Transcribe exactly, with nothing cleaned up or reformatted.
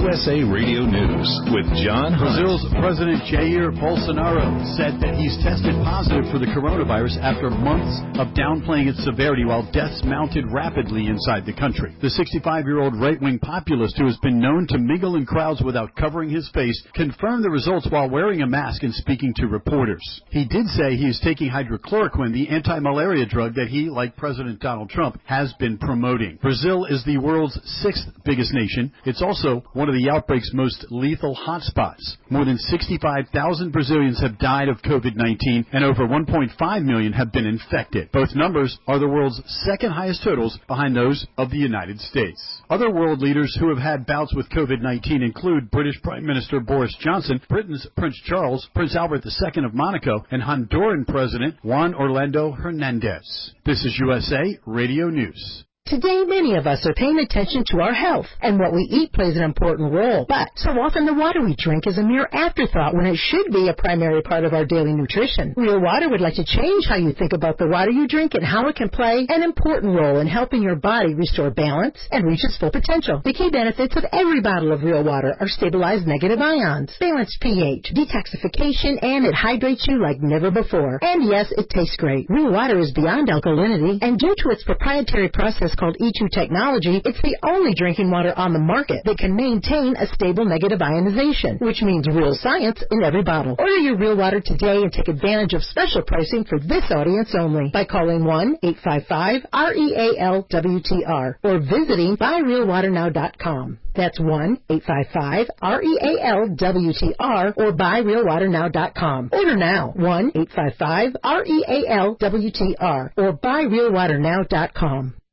U S A Radio News with John Hunt. Brazil's President Jair Bolsonaro said that he's tested positive for the coronavirus after months of downplaying its severity while deaths mounted rapidly inside the country. The sixty-five-year-old right-wing populist, who has been known to mingle in crowds without covering his face, confirmed the results while wearing a mask and speaking to reporters. He did say he is taking hydrochloroquine, the anti-malaria drug that he, like President Donald Trump, has been promoting. Brazil is the world's sixth biggest nation. It's also one of the outbreak's most lethal hotspots. More than sixty-five thousand Brazilians have died of COVID nineteen, and over one point five million have been infected. Both numbers are the world's second highest totals, behind those of the United States. Other world leaders who have had bouts with COVID nineteen include British Prime Minister Boris Johnson, Britain's Prince Charles, Prince Albert the Second of Monaco, and Honduran President Juan Orlando Hernandez. This is U S A Radio News. Today, many of us are paying attention to our health, and what we eat plays an important role. But so often the water we drink is a mere afterthought when it should be a primary part of our daily nutrition. Real Water would like to change how you think about the water you drink and how it can play an important role in helping your body restore balance and reach its full potential. The key benefits of every bottle of Real Water are stabilized negative ions, balanced pH, detoxification, and it hydrates you like never before. And yes, it tastes great. Real Water is beyond alkalinity, and due to its proprietary process called E two technology, it's the only drinking water on the market that can maintain a stable negative ionization, which means real science in every bottle. Order your Real Water today and take advantage of special pricing for this audience only by calling one eight five five R E A L W T R or visiting buy real water now dot com. That's one eight five five R E A L W T R or buy real water now dot com. Order now, one eight five five R E A L W T R or buy real water now dot com.